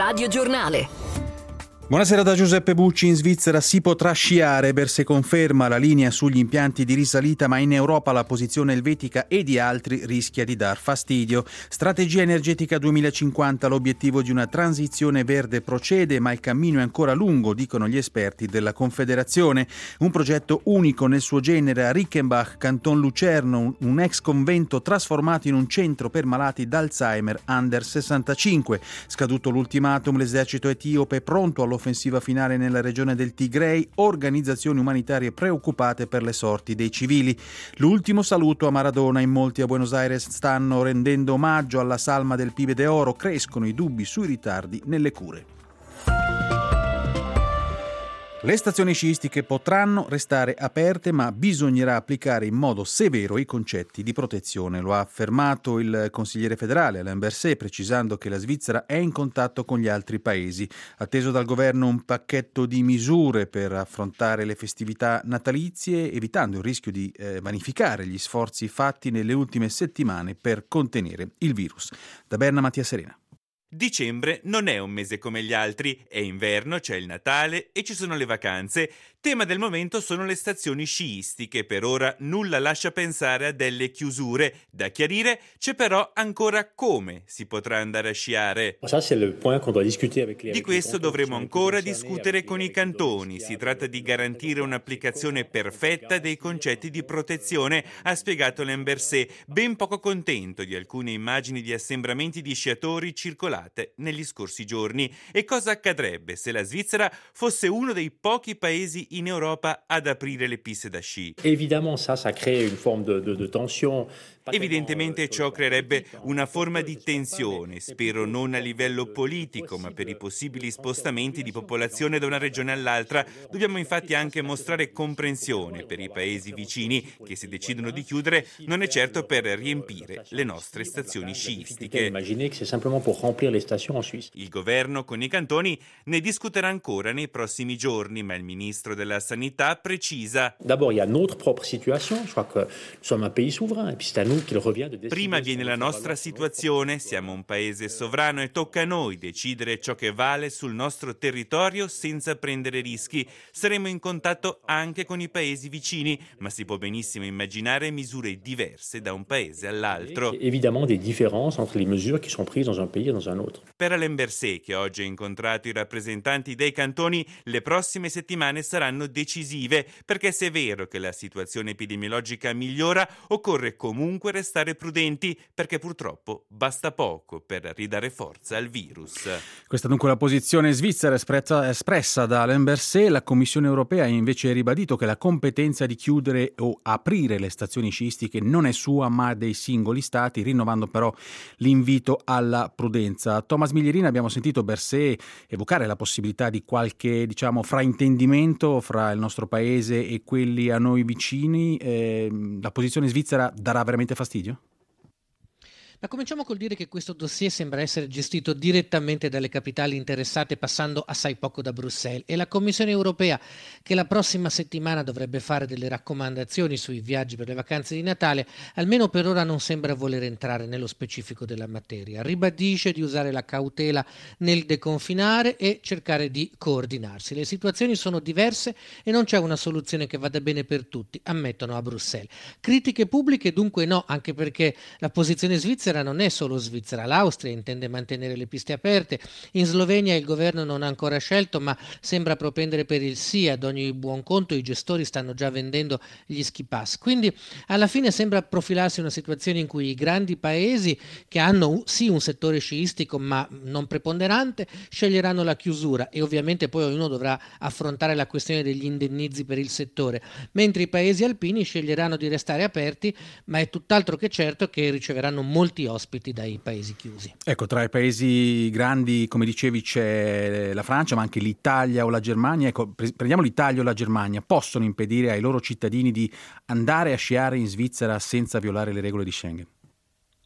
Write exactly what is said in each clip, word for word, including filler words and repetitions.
Radio Giornale. Buonasera da Giuseppe Bucci. In Svizzera si potrà sciare. Berse conferma la linea sugli impianti di risalita, ma in Europa la posizione elvetica e di altri rischia di dar fastidio. Strategia energetica duemilacinquanta, l'obiettivo di una transizione verde procede, ma il cammino è ancora lungo, dicono gli esperti della Confederazione. Un progetto unico nel suo genere a Rickenbach, Canton Lucerno, un ex convento trasformato in un centro per malati d'Alzheimer under sessantacinque. Scaduto l'ultimatum, l'esercito etiope è pronto allo offensiva finale nella regione del Tigray, organizzazioni umanitarie preoccupate per le sorti dei civili. L'ultimo saluto a Maradona. In molti a Buenos Aires stanno rendendo omaggio alla salma del Pibe de Oro, crescono i dubbi sui ritardi nelle cure. Le stazioni sciistiche potranno restare aperte, ma bisognerà applicare in modo severo i concetti di protezione. Lo ha affermato il consigliere federale Alain Berset, precisando che la Svizzera è in contatto con gli altri paesi. Atteso dal governo un pacchetto di misure per affrontare le festività natalizie, evitando il rischio di eh, vanificare gli sforzi fatti nelle ultime settimane per contenere il virus. Da Berna, Mattia Serena. Dicembre non è un mese come gli altri, è inverno, c'è il Natale e ci sono le vacanze. Tema del momento sono le stazioni sciistiche. Per ora nulla lascia pensare a delle chiusure. Da chiarire c'è però ancora come si potrà andare a sciare. Di questo dovremo ancora discutere con i cantoni. Si tratta di garantire un'applicazione perfetta dei concetti di protezione, ha spiegato Alain Berset, ben poco contento di alcune immagini di assembramenti di sciatori circolate negli scorsi giorni. E cosa accadrebbe se la Svizzera fosse uno dei pochi paesi in Europa ad aprire le piste da sci? Evidentemente ciò creerebbe una forma di tensione, spero non a livello politico, ma per i possibili spostamenti di popolazione da una regione all'altra. Dobbiamo infatti anche mostrare comprensione per i paesi vicini che, se decidono di chiudere, non è certo per riempire le nostre stazioni sciistiche. Il governo con i cantoni ne discuterà ancora nei prossimi giorni, ma il ministro della Sanità precisa: prima viene la nostra situazione, siamo un paese sovrano e tocca a noi decidere ciò che vale sul nostro territorio senza prendere rischi. Saremo in contatto anche con i paesi vicini, ma si può benissimo immaginare misure diverse da un paese all'altro. Per Alain Berset, che oggi ha incontrato i rappresentanti dei cantoni, le prossime settimane saranno decisive, perché se è vero che la situazione epidemiologica migliora, occorre comunque restare prudenti, perché purtroppo basta poco per ridare forza al virus. Questa dunque la posizione svizzera espressa, espressa da Alain Berset. La Commissione europea ha invece ribadito che la competenza di chiudere o aprire le stazioni sciistiche non è sua ma dei singoli stati, rinnovando però l'invito alla prudenza. Thomas Miglierina, abbiamo sentito Berset evocare la possibilità di qualche, diciamo, fraintendimento fra il nostro paese e quelli a noi vicini. Eh, la posizione svizzera darà veramente fastidio? Ma cominciamo col dire che questo dossier sembra essere gestito direttamente dalle capitali interessate, passando assai poco da Bruxelles, e la Commissione europea, che la prossima settimana dovrebbe fare delle raccomandazioni sui viaggi per le vacanze di Natale, almeno per ora non sembra voler entrare nello specifico della materia. Ribadisce di usare la cautela nel deconfinare e cercare di coordinarsi. Le situazioni sono diverse e non c'è una soluzione che vada bene per tutti, ammettono a Bruxelles. Critiche pubbliche dunque no, anche perché la posizione svizzera non è solo svizzera. L'Austria intende mantenere le piste aperte. In Slovenia il governo non ha ancora scelto, ma sembra propendere per il sì. Ad ogni buon conto i gestori stanno già vendendo gli ski pass. Quindi alla fine sembra profilarsi una situazione in cui i grandi paesi, che hanno sì un settore sciistico ma non preponderante, sceglieranno la chiusura, e ovviamente poi ognuno dovrà affrontare la questione degli indennizi per il settore, mentre i paesi alpini sceglieranno di restare aperti, ma è tutt'altro che certo che riceveranno molti ospiti dai paesi chiusi. Ecco, tra i paesi grandi, come dicevi, c'è la Francia, ma anche l'Italia o la Germania. Ecco, prendiamo l'Italia o la Germania. Possono impedire ai loro cittadini di andare a sciare in Svizzera senza violare le regole di Schengen?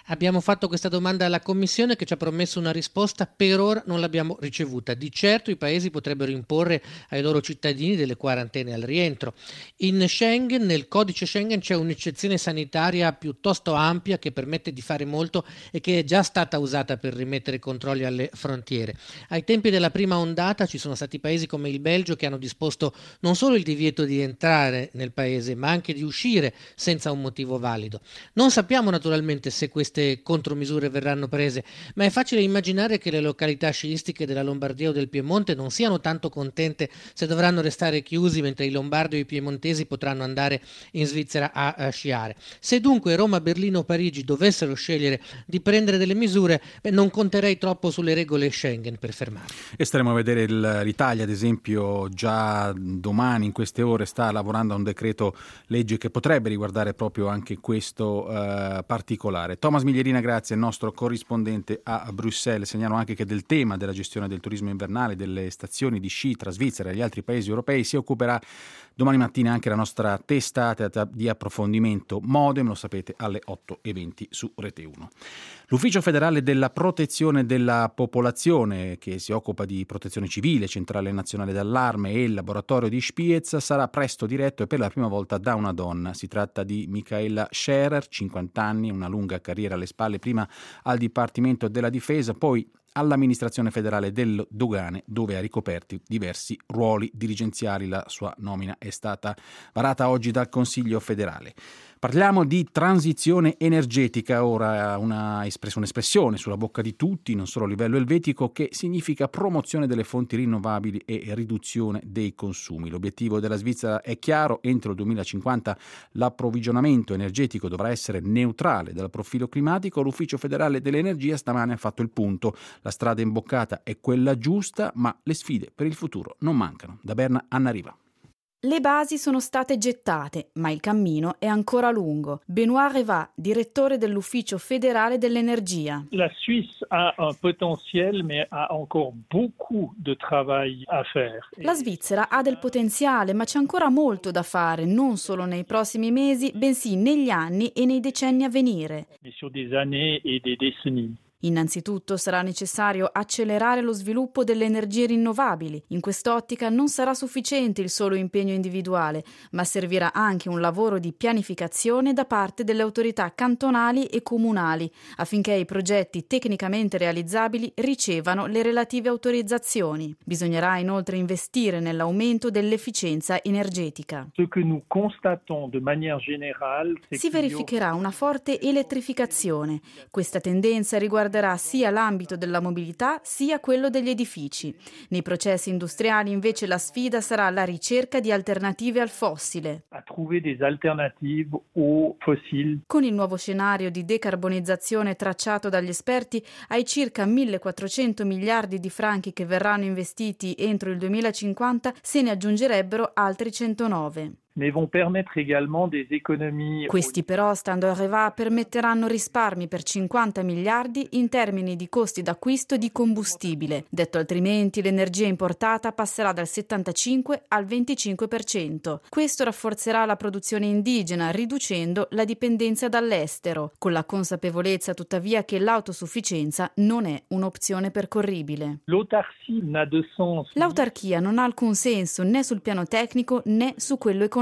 Abbiamo fatto questa domanda alla Commissione che ci ha promesso una risposta, per ora non l'abbiamo ricevuta. Di certo i paesi potrebbero imporre ai loro cittadini delle quarantene al rientro. In Schengen, nel codice Schengen, c'è un'eccezione sanitaria piuttosto ampia che permette di fare molto e che è già stata usata per rimettere controlli alle frontiere. Ai tempi della prima ondata ci sono stati paesi come il Belgio che hanno disposto non solo il divieto di entrare nel paese, ma anche di uscire senza un motivo valido. Non sappiamo naturalmente se queste queste contromisure verranno prese, ma è facile immaginare che le località sciistiche della Lombardia o del Piemonte non siano tanto contente se dovranno restare chiusi mentre i lombardi o i piemontesi potranno andare in Svizzera a, a sciare. Se dunque Roma, Berlino o Parigi dovessero scegliere di prendere delle misure, beh, non conterei troppo sulle regole Schengen per fermarli. E staremo a vedere il, l'Italia, ad esempio, già domani in queste ore sta lavorando a un decreto legge che potrebbe riguardare proprio anche questo uh, particolare. Thomas Miglierina, grazie, il nostro corrispondente a Bruxelles. Segnalo anche che del tema della gestione del turismo invernale, delle stazioni di sci tra Svizzera e gli altri paesi europei si occuperà domani mattina anche la nostra testata di approfondimento Modem, lo sapete, alle otto e venti su Rete uno. L'Ufficio federale della protezione della popolazione, che si occupa di protezione civile, centrale nazionale d'allarme e il laboratorio di Spiez, sarà presto diretto e per la prima volta da una donna. Si tratta di Michaela Scherer, cinquanta anni, una lunga carriera alle spalle, prima al Dipartimento della Difesa, poi all'amministrazione federale delle dogane, dove ha ricoperti diversi ruoli dirigenziali. La sua nomina è stata varata oggi dal Consiglio federale. Parliamo di transizione energetica, ora una espress- un'espressione sulla bocca di tutti, non solo a livello elvetico, che significa promozione delle fonti rinnovabili e riduzione dei consumi. L'obiettivo della Svizzera è chiaro: entro il duemilacinquanta l'approvvigionamento energetico dovrà essere neutrale dal profilo climatico. L'Ufficio federale dell'energia stamane ha fatto il punto. La strada imboccata è quella giusta, ma le sfide per il futuro non mancano. Da Berna, Anna Riva. Le basi sono state gettate, ma il cammino è ancora lungo. Benoît Reva, direttore dell'Ufficio federale dell'energia. La Suisse ha un potentiel, mais ha encore beaucoup de travail à faire. La Svizzera ha del potenziale, ma c'è ancora molto da fare, non solo nei prossimi mesi, bensì negli anni e nei decenni a venire. Sur des années et des décennies. Innanzitutto sarà necessario accelerare lo sviluppo delle energie rinnovabili. In quest'ottica non sarà sufficiente il solo impegno individuale, ma servirà anche un lavoro di pianificazione da parte delle autorità cantonali e comunali, affinché i progetti tecnicamente realizzabili ricevano le relative autorizzazioni. Bisognerà inoltre investire nell'aumento dell'efficienza energetica. Ce que nous constatons de manière générale, c'est si verificherà una forte elettrificazione. Questa tendenza riguarda sia l'ambito della mobilità sia quello degli edifici. Nei processi industriali invece la sfida sarà la ricerca di alternative al fossile. A trouver des alternatives aux fossiles. Con il nuovo scenario di decarbonizzazione tracciato dagli esperti, ai circa millequattrocento miliardi di franchi che verranno investiti entro il duemilacinquanta se ne aggiungerebbero altri centonove. Mais vont permettre également des économies. Questi però, stando a Reva, permetteranno risparmi per cinquanta miliardi in termini di costi d'acquisto di combustibile. Detto altrimenti, l'energia importata passerà dal settantacinque al venticinque per cento. Questo rafforzerà la produzione indigena, riducendo la dipendenza dall'estero, con la consapevolezza tuttavia che l'autosufficienza non è un'opzione percorribile. L'autarcie n'a de sens. L'autarchia non ha alcun senso né sul piano tecnico né su quello economico.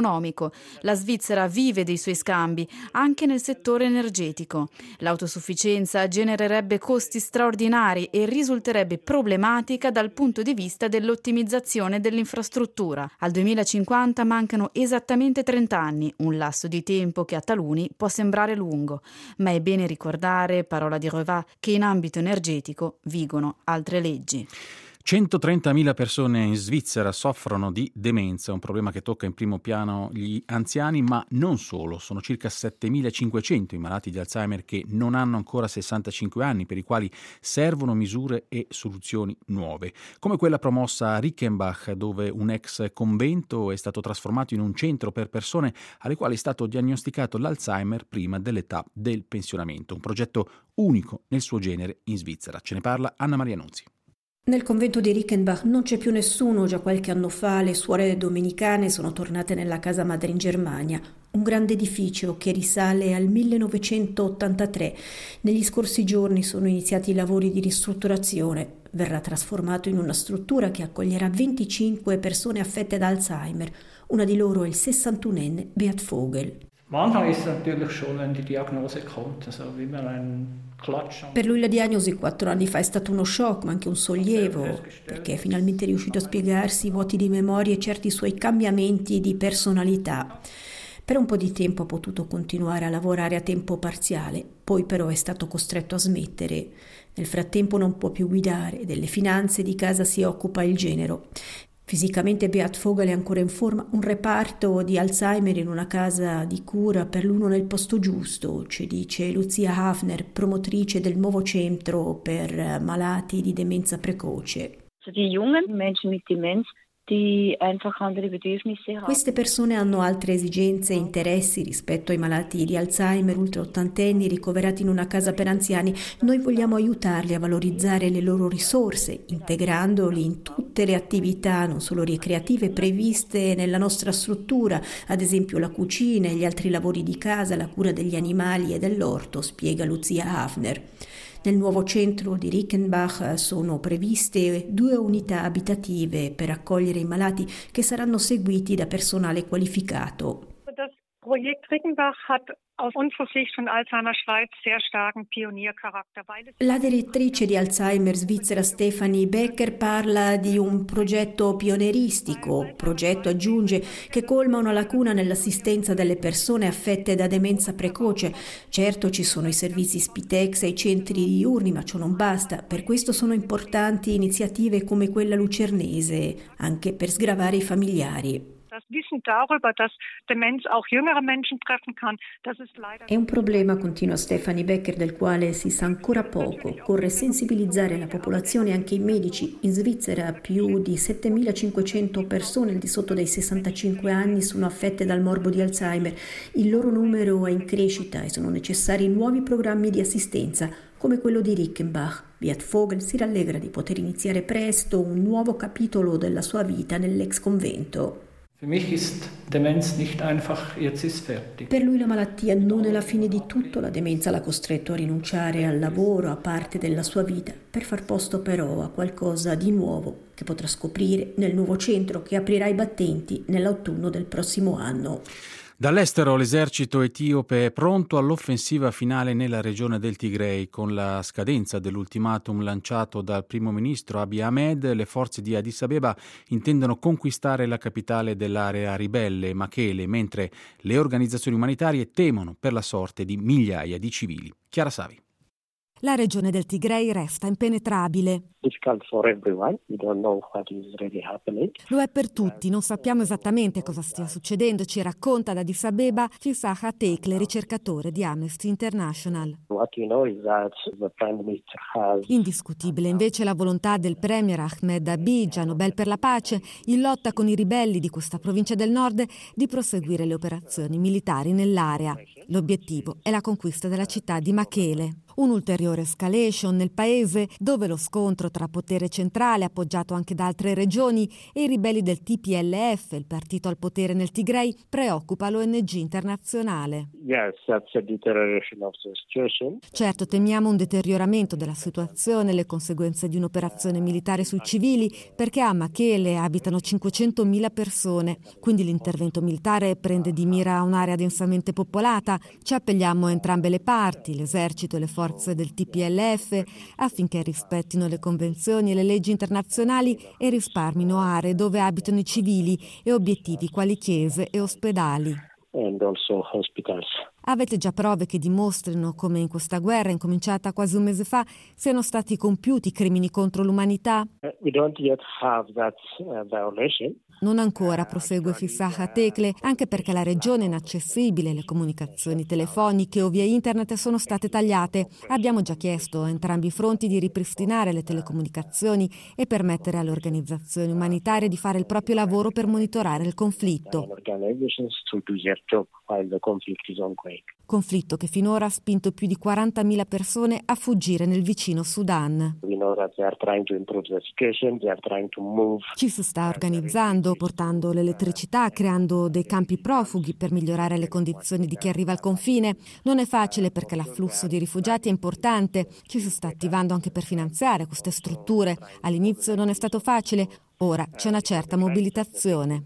La Svizzera vive dei suoi scambi, anche nel settore energetico. L'autosufficienza genererebbe costi straordinari e risulterebbe problematica dal punto di vista dell'ottimizzazione dell'infrastruttura. Al duemilacinquanta mancano esattamente trenta anni, un lasso di tempo che a taluni può sembrare lungo, ma è bene ricordare, parola di Reva, che in ambito energetico vigono altre leggi. centotrentamila persone in Svizzera soffrono di demenza, un problema che tocca in primo piano gli anziani, ma non solo. Sono circa settemilacinquecento i malati di Alzheimer che non hanno ancora sessantacinque anni, per i quali servono misure e soluzioni nuove, come quella promossa a Rickenbach, dove un ex convento è stato trasformato in un centro per persone alle quali è stato diagnosticato l'Alzheimer prima dell'età del pensionamento. Un progetto unico nel suo genere in Svizzera. Ce ne parla Anna Maria Nunzi. Nel convento di Rickenbach non c'è più nessuno. Già qualche anno fa le suore domenicane sono tornate nella casa madre in Germania. un grande edificio che risale al millenovecentottantatré. Negli scorsi giorni sono iniziati i lavori di ristrutturazione. Verrà trasformato in una struttura che accoglierà venticinque persone affette da Alzheimer. Una di loro è il sessantunenne Beat Vogel. Per lui la diagnosi quattro anni fa è stato uno shock, ma anche un sollievo, perché è finalmente riuscito a spiegarsi i vuoti di memoria e certi suoi cambiamenti di personalità. Per un po' di tempo ha potuto continuare a lavorare a tempo parziale, poi però è stato costretto a smettere. Nel frattempo non può più guidare, delle finanze di casa si occupa il genero. Fisicamente Beat Vogel è ancora in forma, un reparto di Alzheimer in una casa di cura per l'uno nel posto giusto, ci dice Lucia Hafner, promotrice del nuovo centro per malati di demenza precoce. Die jungen Menschen mit Demenz, die einfach andere Bedürfnisse haben. Queste persone hanno altre esigenze e interessi rispetto ai malati di Alzheimer ultraottantenni ricoverati in una casa per anziani. Noi vogliamo aiutarli a valorizzare le loro risorse, integrandoli in tutte le attività, non solo ricreative, previste nella nostra struttura, ad esempio la cucina e gli altri lavori di casa, la cura degli animali e dell'orto, spiega Lucia Hafner. Nel nuovo centro di Rickenbach sono previste due unità abitative per accogliere i malati che saranno seguiti da personale qualificato. Das Projekt Rickenbach hat aus unserer Sicht von Alzheimer Schweiz sehr starken Pioniercharakter. La direttrice di Alzheimer svizzera Stefanie Becker parla di un progetto pionieristico, progetto aggiunge che colma una lacuna nell'assistenza delle persone affette da demenza precoce. Certo ci sono i servizi Spitex e i centri diurni, ma ciò non basta. Per questo sono importanti iniziative come quella lucernese, anche per sgravare i familiari. Das Wissen darüber, dass Demenz auch jüngere Menschen treffen kann, das ist leider... È un problema, continua Stefanie Becker, del quale si sa ancora poco. Occorre sensibilizzare la popolazione e anche i medici. In Svizzera più di settemilacinquecento persone al di sotto dei sessantacinque anni sono affette dal morbo di Alzheimer. Il loro numero è in crescita e sono necessari nuovi programmi di assistenza, come quello di Rickenbach. Beat Vogel si rallegra di poter iniziare presto un nuovo capitolo della sua vita nell'ex convento. Für mich ist Demenz nicht einfach, jetzt ist fertig. Per lui la malattia non è la fine di tutto, la demenza l'ha costretto a rinunciare al lavoro, a parte della sua vita, per far posto però a qualcosa di nuovo che potrà scoprire nel nuovo centro che aprirà i battenti nell'autunno del prossimo anno. Dall'estero l'esercito etiope è pronto all'offensiva finale nella regione del Tigray. Con la scadenza dell'ultimatum lanciato dal primo ministro Abiy Ahmed, le forze di Addis Abeba intendono conquistare la capitale dell'area ribelle, Mekele, mentre le organizzazioni umanitarie temono per la sorte di migliaia di civili. Chiara Savi. La regione del Tigray resta impenetrabile. Lo è per tutti, non sappiamo esattamente cosa stia succedendo, ci racconta da Addis Abeba Fisaha Tekle, ricercatore di Amnesty International. Indiscutibile invece la volontà del premier Ahmed Abidja, Nobel per la pace, in lotta con i ribelli di questa provincia del nord, di proseguire le operazioni militari nell'area. L'obiettivo è la conquista della città di Mekele. Un'ulteriore escalation nel paese, dove lo scontro tra potere centrale, appoggiato anche da altre regioni, e i ribelli del T P L F, il partito al potere nel Tigray, preoccupa l'O N G internazionale. Yes, that's a deterioration of the situation. Certo, temiamo un deterioramento della situazione, le conseguenze di un'operazione militare sui civili, perché a Mekele abitano cinquecentomila persone, quindi l'intervento militare prende di mira un'area densamente popolata. Ci appelliamo a entrambe le parti, l'esercito e le forze del T P L F, affinché rispettino le convenzioni e le leggi internazionali e risparmino aree dove abitano i civili e obiettivi quali chiese e ospedali. And also hospitals. Avete già prove che dimostrino come in questa guerra, incominciata quasi un mese fa, siano stati compiuti crimini contro l'umanità? We don't yet have that uh, violation. Non ancora, prosegue Fisaha Tekle, anche perché la regione è inaccessibile, le comunicazioni telefoniche o via internet sono state tagliate. Abbiamo già chiesto a entrambi i fronti di ripristinare le telecomunicazioni e permettere alle organizzazioni umanitarie di fare il proprio lavoro per monitorare il conflitto. conflitto che finora ha spinto più di quarantamila persone a fuggire nel vicino Sudan. Ci si sta organizzando, portando l'elettricità, creando dei campi profughi per migliorare le condizioni di chi arriva al confine. Non è facile perché l'afflusso di rifugiati è importante. Ci si sta attivando anche per finanziare queste strutture. All'inizio non è stato facile, ora c'è una certa mobilitazione.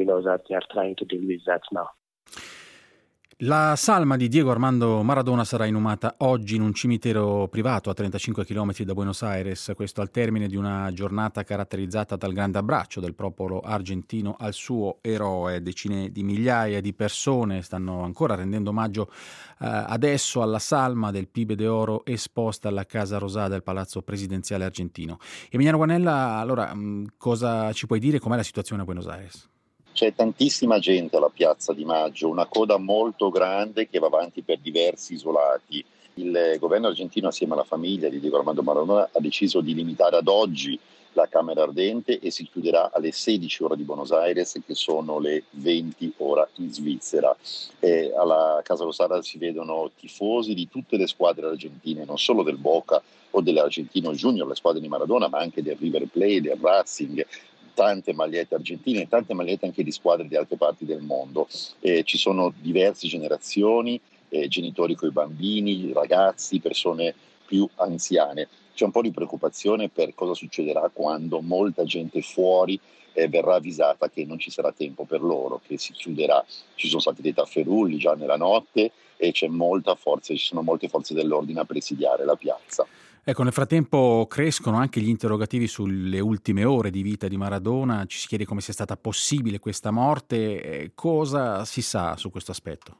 La salma di Diego Armando Maradona sarà inumata oggi in un cimitero privato a trentacinque chilometri da Buenos Aires, questo al termine di una giornata caratterizzata dal grande abbraccio del popolo argentino al suo eroe. Decine di migliaia di persone stanno ancora rendendo omaggio eh, adesso alla salma del Pibe de Oro esposta alla Casa Rosada del Palazzo Presidenziale argentino. Emiliano Guanella, allora mh, cosa ci puoi dire? Com'è la situazione a Buenos Aires? C'è tantissima gente alla Piazza di Maggio, una coda molto grande che va avanti per diversi isolati. Il governo argentino, assieme alla famiglia di Diego Armando Maradona, ha deciso di limitare ad oggi la Camera Ardente e si chiuderà alle sedici ora di Buenos Aires, che sono le venti ora in Svizzera. E alla Casa Rosada si vedono tifosi di tutte le squadre argentine, non solo del Boca o dell'Argentino Junior, le squadre di Maradona, ma anche del River Plate, del Racing, tante magliette argentine e tante magliette anche di squadre di altre parti del mondo. Eh, ci sono diverse generazioni, eh, genitori con i bambini, ragazzi, persone più anziane. C'è un po' di preoccupazione per cosa succederà quando molta gente fuori eh, verrà avvisata che non ci sarà tempo per loro, che si chiuderà. Ci sono stati dei tafferugli già nella notte e c'è molta forza, ci sono molte forze dell'ordine a presidiare la piazza. Ecco, nel frattempo crescono anche gli interrogativi sulle ultime ore di vita di Maradona, ci si chiede come sia stata possibile questa morte, cosa si sa su questo aspetto?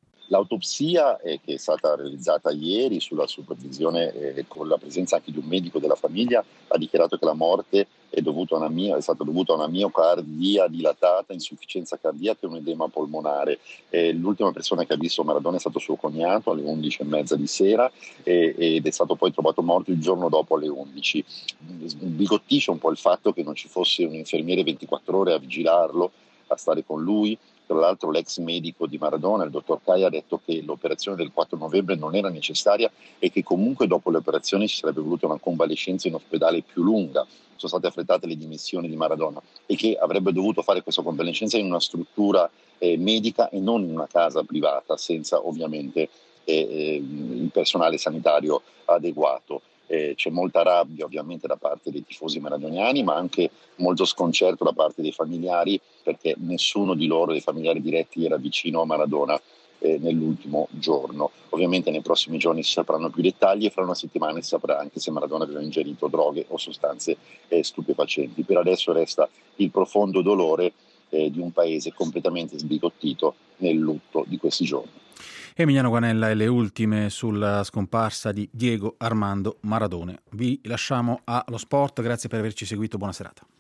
L'autopsia eh, che è stata realizzata ieri sulla supervisione eh, con la presenza anche di un medico della famiglia ha dichiarato che la morte è, dovuta a una mio, è stata dovuta a una miocardia dilatata, insufficienza cardiaca e un edema polmonare. Eh, l'ultima persona che ha visto Maradona è stato suo cognato alle undici e mezza di sera eh, ed è stato poi trovato morto il giorno dopo alle undici. Bigottisce un po' il fatto che non ci fosse un infermiere ventiquattro ore a vigilarlo, a stare con lui. Tra l'altro l'ex medico di Maradona, il dottor Kai, ha detto che l'operazione del quattro novembre non era necessaria e che comunque dopo l'operazione ci sarebbe voluta una convalescenza in ospedale più lunga. Sono state affrettate le dimissioni di Maradona e che avrebbe dovuto fare questa convalescenza in una struttura eh, medica e non in una casa privata, senza ovviamente eh, il personale sanitario adeguato. Eh, c'è molta rabbia ovviamente da parte dei tifosi maradoniani, ma anche molto sconcerto da parte dei familiari, perché nessuno di loro, dei familiari diretti, era vicino a Maradona eh, nell'ultimo giorno. Ovviamente nei prossimi giorni si sapranno più dettagli e fra una settimana si saprà anche se Maradona aveva ingerito droghe o sostanze eh, stupefacenti. Per adesso resta il profondo dolore eh, di un paese completamente sbigottito nel lutto di questi giorni. Emiliano Guanella e le ultime sulla scomparsa di Diego Armando Maradona. Vi lasciamo allo sport, grazie per averci seguito, buona serata.